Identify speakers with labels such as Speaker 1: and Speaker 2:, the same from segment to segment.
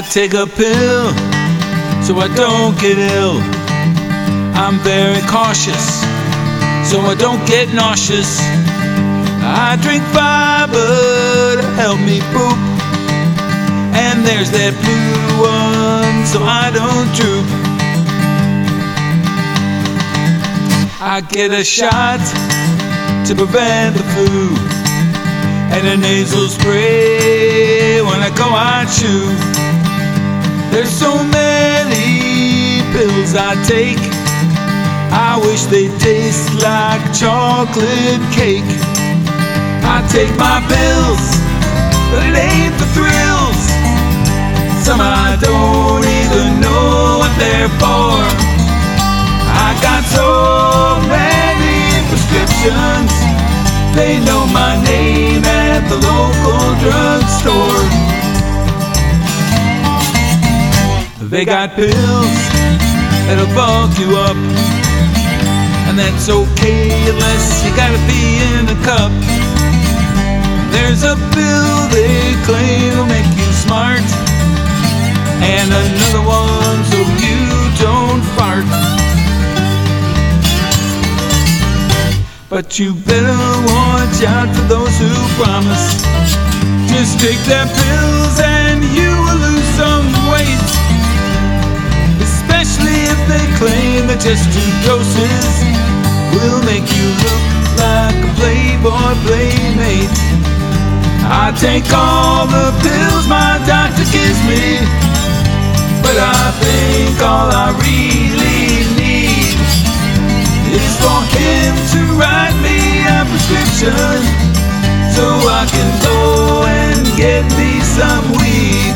Speaker 1: take a pill so I don't get ill. I'm very cautious so I don't get nauseous. I drink fiber to help me poop, and there's that blue one so I don't droop. I get a shot to prevent the flu, and a nasal spray when I go out chew. There's so many pills I take, I wish they taste like chocolate cake. I take my pills, but it ain't for thrills. Some I don't even know what they're for. I got so many prescriptions, they know my name at the local drugstore. They got pills that'll bulk you up, and that's okay unless you gotta be in a cup. There's a pill they claim will make you smart, and another one so you don't fart. But you better watch out for those who promise just take their pills and you will lose some weight, especially if they claim that just 2 doses will make you look like a Playboy playmate. I take all the pills my doctor gives me, but I think all I really need is for him to write me a prescription so I can go and get me some weed.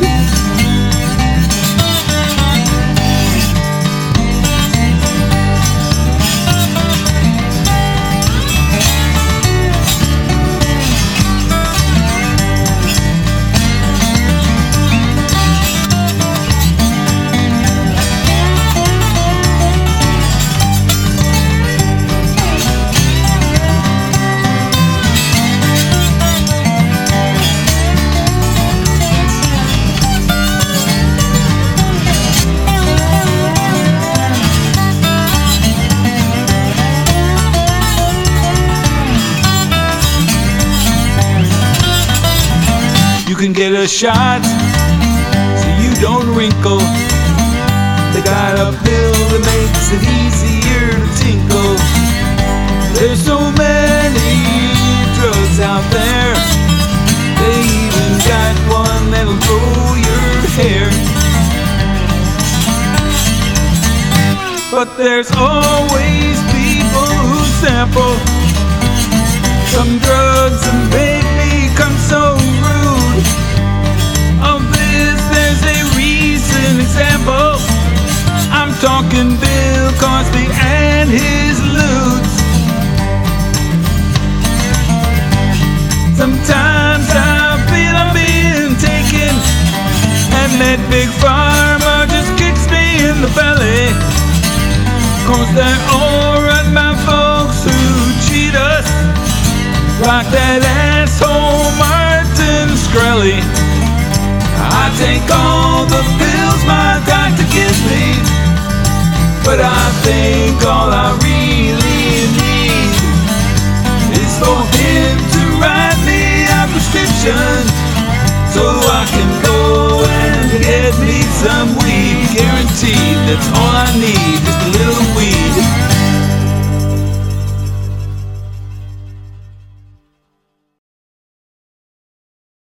Speaker 1: You can get a shot so you don't wrinkle. They got a pill that makes it easier to tinkle. There's so many drugs out there, they even got one that'll grow your hair. But there's always people who sample some drugs and make me come so rude. Of this there's a recent example. I'm talking Bill Cosby and his lewds. Sometimes I feel I'm being taken, and that big pharma just kicks me in the belly, 'cause they're all right by folks who cheat us, like that asshole Martin Shkreli. I take all the pills my doctor gives me, but I think all I really need is for